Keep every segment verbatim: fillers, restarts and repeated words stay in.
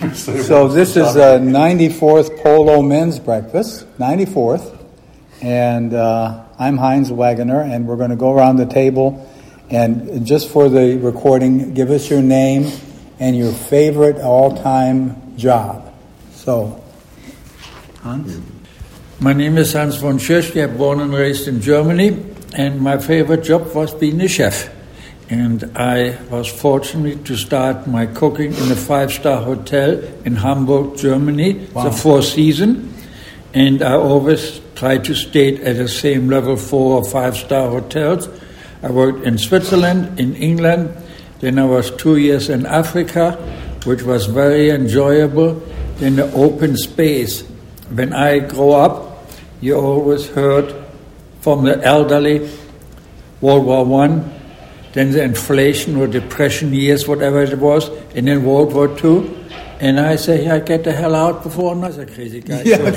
So this is a ninety-fourth Polo Men's Breakfast, ninety-fourth. And uh, I'm Heinz Wagoner, and we're going to go around the table. And just for the recording, give us your name and your favorite all-time job. So, Hans? My name is Hans von Schirschke. I'm born and raised in Germany, and my favorite job was being a chef. And I was fortunate to start my cooking in a five-star hotel in Hamburg, Germany, wow. the Four Seasons. And I always tried to stay at the same level, four or five-star hotels. I worked in Switzerland, in England. Then I was two years in Africa, which was very enjoyable. In the open space. When I grew up, you always heard from the elderly, World War One, then the inflation or depression years, whatever it was, and then World War Two. And I say, yeah, get the hell out before another crazy guy yeah.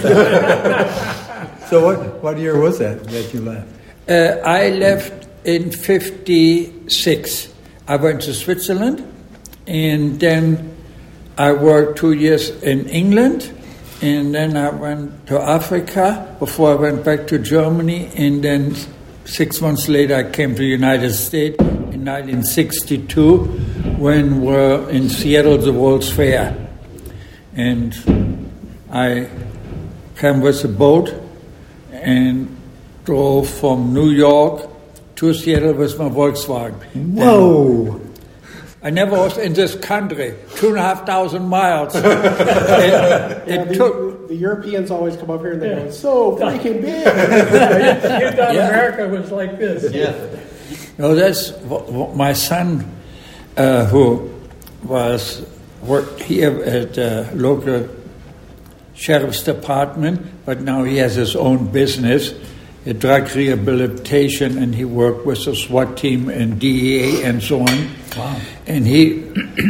So what, what year was that that you left? Uh, I left in fifty-six. I went to Switzerland, and then I worked two years in England, and then I went to Africa before I went back to Germany, and then six months later I came to the United States in nineteen sixty-two when we were in Seattle, the World's Fair. And I came with a boat and drove from New York to Seattle with my Volkswagen. Whoa! And I never was in this country, two and a half thousand miles. it, yeah, it the, took, the Europeans always come up here and they yeah. go, so freaking big. You thought yeah. America was like this. Yeah. No, that's what, what my son, uh, who was worked here at the local sheriff's department, but now he has his own business, a drug rehabilitation, and he worked with the SWAT team and D E A and so on. Wow. And he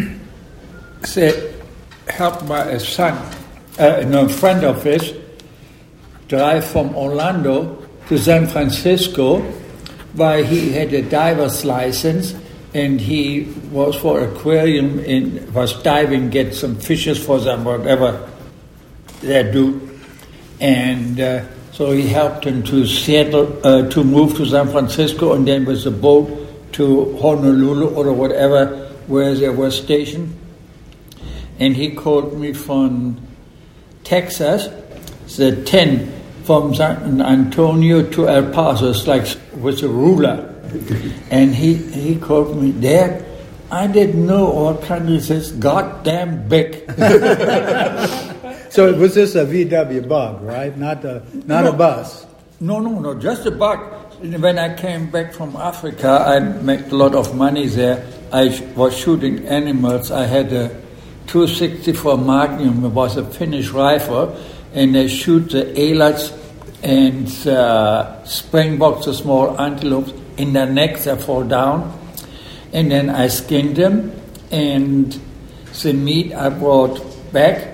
said, helped my son, uh, no, a friend of his, drive from Orlando to San Francisco, where he had a diver's license, and he was for aquarium and was diving, get some fishes for them, whatever they do. And uh, so he helped him to settle, uh, to move to San Francisco, and then with the boat to Honolulu or whatever, where they were stationed. And he called me from Texas, the ten from San Antonio to El Paso, it's like with a ruler. And he, he called me, Dad, I didn't know our country is this goddamn big. So was this a V W Bug, right? Not a not no, a bus. No, no, no, just a bug. When I came back from Africa, I made a lot of money there. I was shooting animals. I had a two sixty-four Magnum. It was a Finnish rifle, and they shoot the elands and uh, springboks, the small antelopes, in their necks. They fall down, and then I skinned them, and the meat I brought back,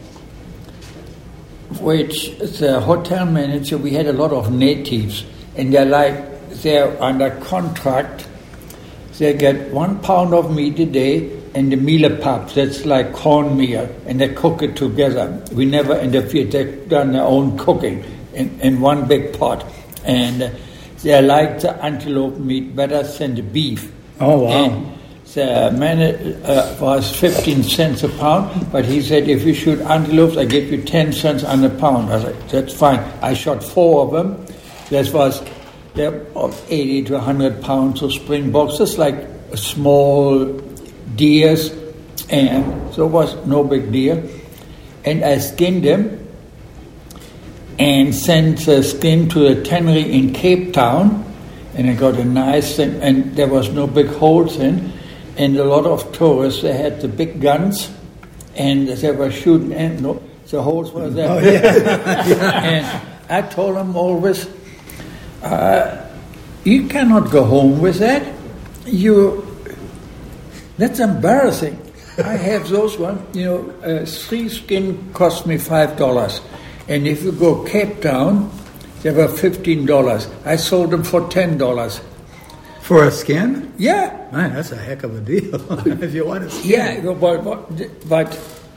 which the hotel manager, we had a lot of natives, and they're like, they're under contract. They get one pound of meat a day and the meal pap, that's like cornmeal, and they cook it together. We never interfered. They've done their own cooking in, in one big pot. And they like the antelope meat better than the beef. Oh, wow. And the man uh, was fifteen cents a pound, but he said, if you shoot antelopes, I give you ten cents on a pound. I said, that's fine. I shot four of them. That was eighty to one hundred pounds of springboks, just like small deers, and so it was no big deal. And I skinned them and sent the skin to a tannery in Cape Town, and I got a nice thing, and there was no big holes in, and a lot of tourists, they had the big guns, and they were shooting, and no, the holes were there. Oh, yeah. And I told them always, uh, you cannot go home with that. You, that's embarrassing. I have those ones. You know, uh, three skin cost me five dollars, and if you go Cape Town, they were fifteen dollars. I sold them for ten dollars. For a skin? Yeah. Man, that's a heck of a deal. If you want a skin. Yeah, but, but, but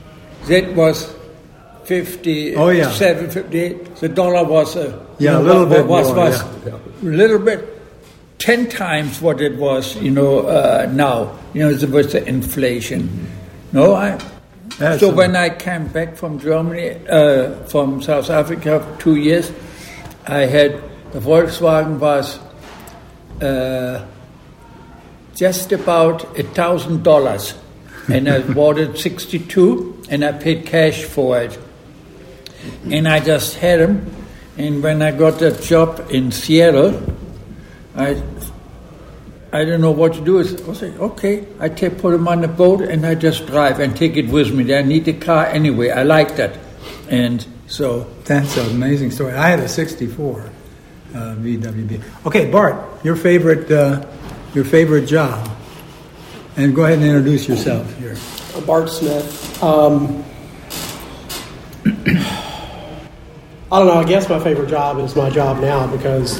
that was fifty, Oh, yeah. seven, fifty-eight. The dollar was a Yeah, you know, a little was, bit was, more, was yeah. a little bit, ten times what it was, you know, uh, now. You know, with the inflation. No, I. That's so a- when I came back from Germany, uh, from South Africa for two years, I had the Volkswagen was uh, just about a thousand dollars, and I bought it sixty-two, and I paid cash for it, and I just had them. And when I got that job in Seattle, I I don't know what to do. I say, okay, I take put them on the boat and I just drive and take it with me. I need a car anyway. I like that, and so That's an amazing story. I had a sixty-four uh, V W B. Okay, Bart, your favorite uh, your favorite job, and go ahead and introduce yourself here. I'm Bart Smith. Um, I don't know. I guess my favorite job is my job now because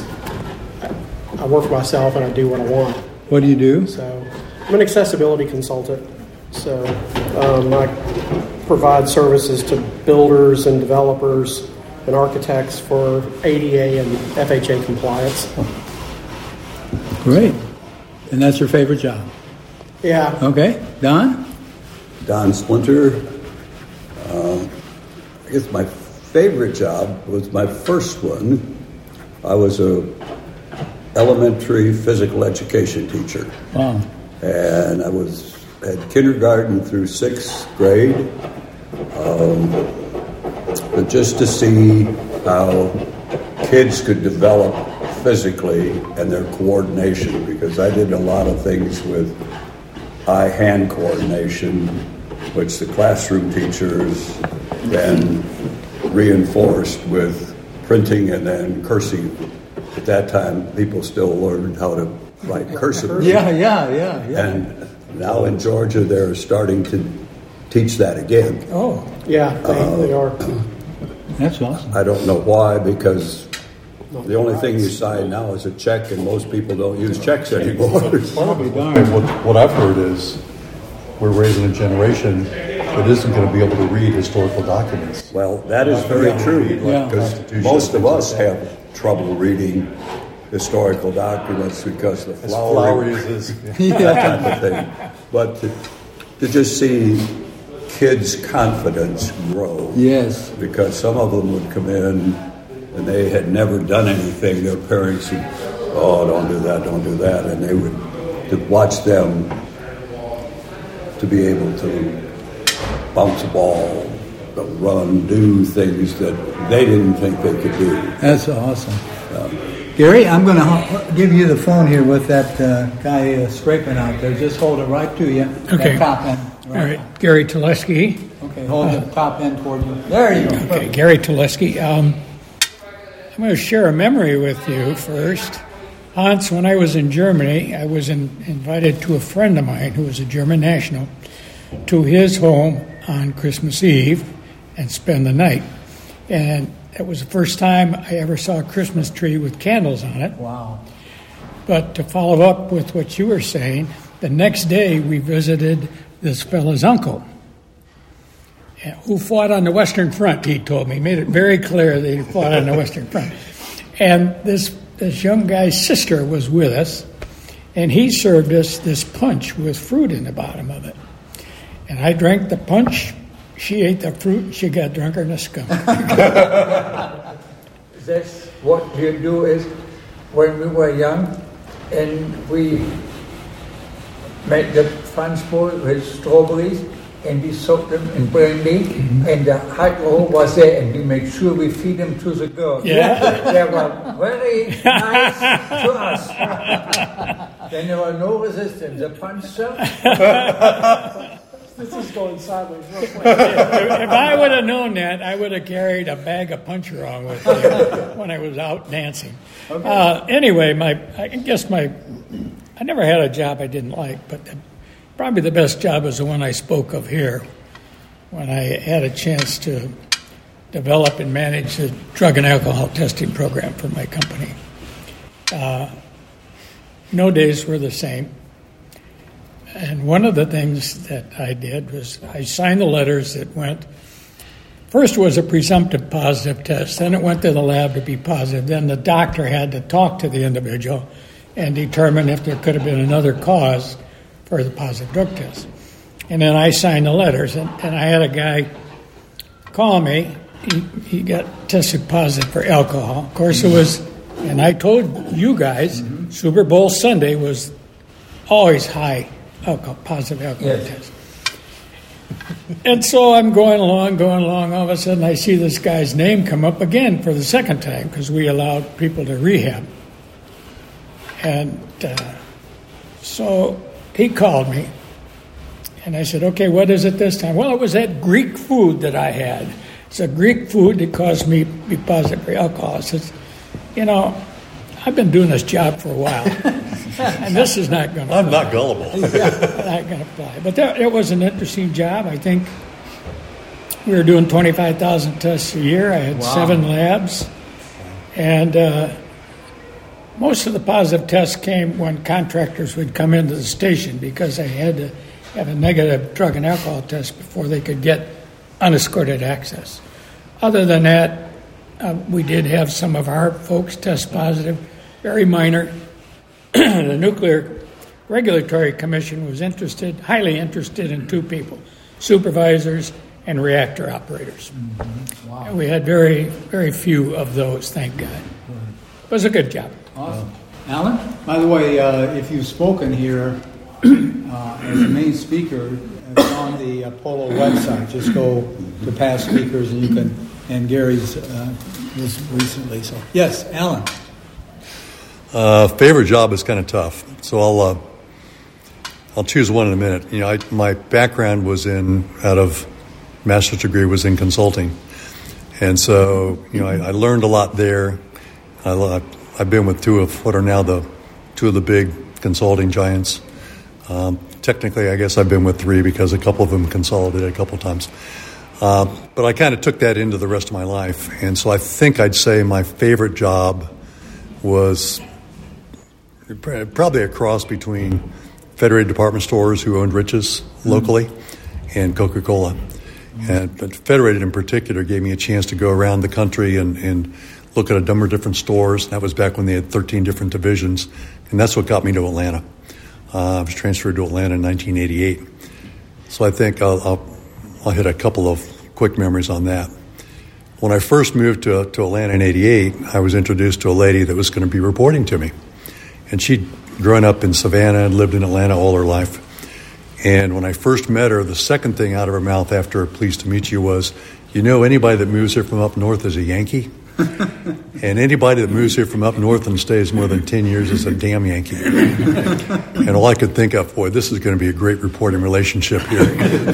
I work for myself and I do what I want. What do you do? So I'm an accessibility consultant. So um, I provide services to builders and developers and architects for A D A and F H A compliance. Great. And that's your favorite job? Yeah. Okay. Don? Don Splinter. Um, I guess my favorite job was my first one. I was a elementary physical education teacher. Wow. And I was at kindergarten through sixth grade. Um, but just to see how kids could develop physically and their coordination, because I did a lot of things with eye-hand coordination, which the classroom teachers then reinforced with printing and then cursive. At that time, people still learned how to write cursive. Yeah, yeah, yeah, yeah. And now in Georgia, they're starting to teach that again. Oh, Yeah, they, they are. that's awesome. I don't know why, because the only thing you sign now is a check, and most people don't use checks anymore. Probably darn. And what, what I've heard is we're raising a generation that isn't going to be able to read historical documents. Well, that is very true, Yeah. because most of us have trouble reading historical documents because the As flowery, flowery as is. that type of thing. But to, to just see kids' confidence grow, Yes. because some of them would come in and they had never done anything. Their parents would, oh, don't do that, don't do that. And they would, to watch them to be able to bounce a ball, run, do things that they didn't think they could do. That's awesome. Gary, I'm going to give you the phone here with that uh, guy uh, scraping out there. Just hold it right to you. Okay. That top end. All right, Gary Teleski. Okay, hold the top end toward you. There you go. Okay, Gary Teleski. Um, I'm going to share a memory with you first. Hans, when I was in Germany, I was in, invited to a friend of mine who was a German national to his home on Christmas Eve and spend the night. And it was the first time I ever saw a Christmas tree with candles on it. Wow. But to follow up with what you were saying, the next day we visited this fellow's uncle, who fought on the Western Front, he told me. He made it very clear that he fought on the Western Front. And this, this young guy's sister was with us, and he served us this punch with fruit in the bottom of it. And I drank the punch, she ate the fruit, she got drunker than a skunk. that's what we do is when we were young and we made the punch bowl with strawberries and we soaked them in brandy and the hot roll was there and we made sure we feed them to the girls. Yeah. They were very nice to us. Then there was no resistance. The punch served. This is going sideways real quick. If I would have known that, I would have carried a bag of punch around with me when I was out dancing. Uh, anyway, my I guess my I never had a job I didn't like, but the, probably the best job was the one I spoke of here, when I had a chance to develop and manage the drug and alcohol testing program for my company. Uh, no days were the same. And one of the things that I did was I signed the letters that went, first was a presumptive positive test, then it went to the lab to be positive, then the doctor had to talk to the individual and determine if there could have been another cause for the positive drug test. And then I signed the letters, and, and I had a guy call me. He, he got tested positive for alcohol. Of course, it was, and I told you guys, mm-hmm. Super Bowl Sunday was always high alcohol, positive alcohol yes. test. And so I'm going along, going along. All of a sudden, I see this guy's name come up again for the second time because we allowed people to rehab. And uh, so he called me, and I said, okay, what is it this time? Well, it was that Greek food that I had. It's a Greek food that caused me to be positive for alcohol. I said, you know, I've been doing this job for a while, and this is not going to I'm fly. not gullible. Not going to fly. But that, it was an interesting job. I think we were doing twenty-five thousand tests a year. I had wow. seven labs, and uh, most of the positive tests came when contractors would come into the station because they had to have a negative drug and alcohol test before they could get unescorted access. Other than that, uh, we did have some of our folks test positive, very minor. The Nuclear Regulatory Commission was interested, highly interested in two people, supervisors and reactor operators. Mm-hmm. Wow. And we had very, very few of those, thank God. It was a good job. Awesome. Alan? By the way, uh, if you've spoken here uh, as a main speaker, it's on the uh, Polo website. Just go to past speakers, and you can. And Gary's uh, was recently. So yes, Alan. Uh, favorite job is kind of tough, so I'll uh, I'll choose one in a minute. You know, I, my background was in out of master's degree was in consulting, and so you know I, I learned a lot there. I, I've been with two of what are now the two of the big consulting giants. Um, technically, I guess I've been with three because a couple of them consolidated a couple of times. Uh, but I kind of took that into the rest of my life. And so I think I'd say my favorite job was probably a cross between Federated Department Stores, who owned Rich's locally, mm-hmm. and Coca-Cola. Mm-hmm. And but Federated in particular gave me a chance to go around the country and, and look at a number of different stores. That was back when they had thirteen different divisions. And that's what got me to Atlanta. Uh, I was transferred to Atlanta in nineteen eighty-eight. So I think I'll, I'll, I'll hit a couple of quick memories on that. When I first moved to, to Atlanta in eighty-eight, I was introduced to a lady that was going to be reporting to me. And she'd grown up in Savannah and lived in Atlanta all her life. And when I first met her, the second thing out of her mouth after pleased to meet you was, you know, anybody that moves here from up north is a Yankee? And anybody that moves here from up north and stays more than ten years is a damn Yankee. And all I could think of, boy, this is going to be a great reporting relationship here.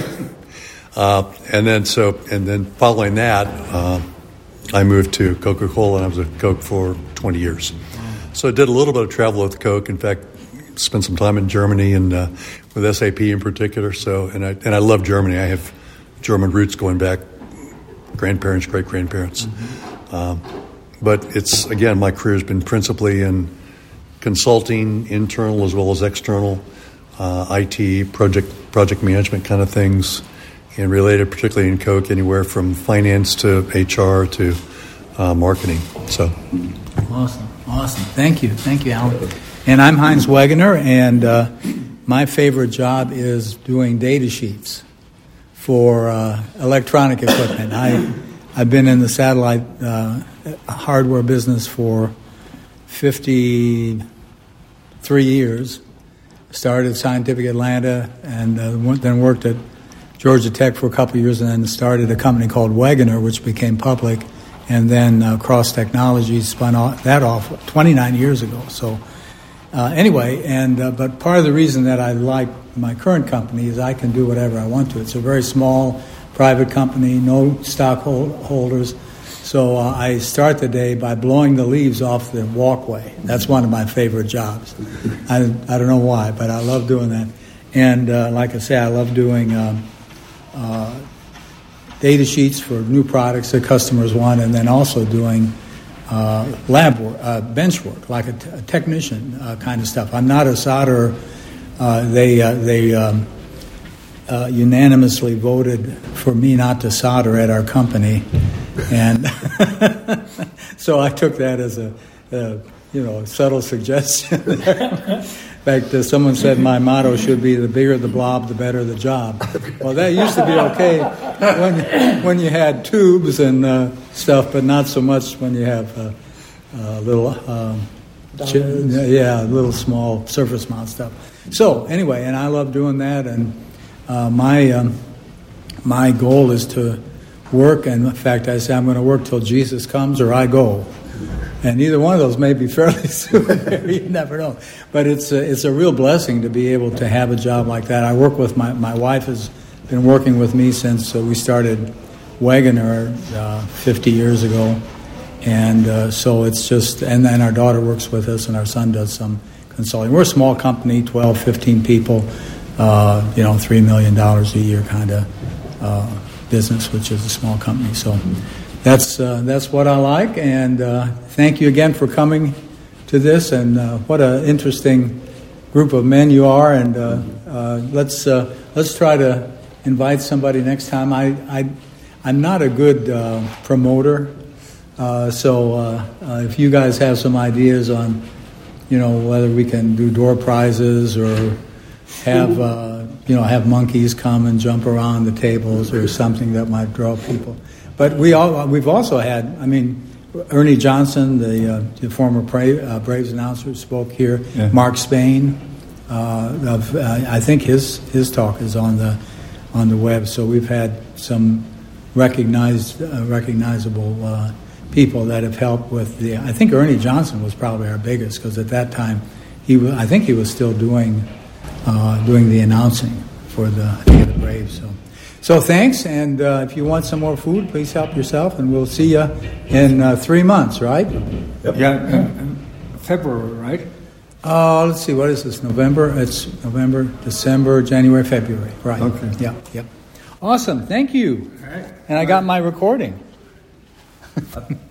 uh, and then so, and then following that, uh, I moved to Coca-Cola, and I was at Coke for twenty years. So I did a little bit of travel with Coke. In fact, spent some time in Germany and uh, with S A P in particular. So, and I and I love Germany. I have German roots going back, grandparents, great grandparents. Mm-hmm. Um, but it's again, my career has been principally in consulting, internal as well as external, uh, I T, project project management kind of things, and related, particularly in Coke, anywhere from finance to H R to uh, marketing. So, awesome. Awesome. Thank you. Thank you, Alan. And I'm Heinz Wagener, and uh, my favorite job is doing data sheets for uh, electronic equipment. I, I've been in the satellite uh, hardware business for fifty-three years. Started at Scientific Atlanta, and uh, went, then worked at Georgia Tech for a couple of years, and then started a company called Wagener, which became public. And then uh, Cross Technologies spun off, that off twenty-nine years ago. So uh, anyway, and uh, but part of the reason that I like my current company is I can do whatever I want to. It's a very small private company, no stockholders. So uh, I start the day by blowing the leaves off the walkway. That's one of my favorite jobs. I, I don't know why, but I love doing that. And uh, like I say, I love doing Um, uh, data sheets for new products that customers want, and then also doing uh, lab work, uh, bench work, like a, t- a technician uh, kind of stuff. I'm not a solder uh, they uh, they um, uh, unanimously voted for me not to solder at our company, and so I took that as a, a you know subtle suggestion. In fact, uh, someone said my motto should be "the bigger the blob, the better the job." Well, that used to be okay when when you had tubes and uh, stuff, but not so much when you have uh, uh, little, um, ch- yeah, little small surface mount stuff. So anyway, and I love doing that, and uh, my um, my goal is to work. And in fact, I say I'm going to work till Jesus comes or I go. And either one of those may be fairly soon. You never know. But it's a, it's a real blessing to be able to have a job like that. I work with my my wife has been working with me since uh, we started Wagoner uh, fifty years ago, and uh, so it's just. And then our daughter works with us, and our son does some consulting. We're a small company, twelve, fifteen people, uh, you know, three million dollars a year kind of uh, business, which is a small company. So. That's uh, that's what I like, and uh, thank you again for coming to this. And uh, what an interesting group of men you are. And uh, uh, let's uh, let's try to invite somebody next time. I, I I'm not a good uh, promoter, uh, so uh, uh, if you guys have some ideas on, you know, whether we can do door prizes or have uh, you know have monkeys come and jump around the tables or something that might draw people. But we all, we've also had, I mean, Ernie Johnson, the, uh, the former Bra- uh, Braves announcer, spoke here. Yeah. Mark Spain, uh, of, uh, I think his his talk is on the on the web. So we've had some recognized, uh, recognizable uh, people that have helped with the. I think Ernie Johnson was probably our biggest because at that time he, was, I think he was still doing uh, doing the announcing for the, I think, the Braves. So. So thanks, and uh, if you want some more food, please help yourself, and we'll see you in uh, three months, right? Yep. Yeah, uh, February, right? Uh, let's see, what is this, November? It's November, December, January, February, right. Okay. Yep, yep. Awesome, thank you. All right. And I got my recording.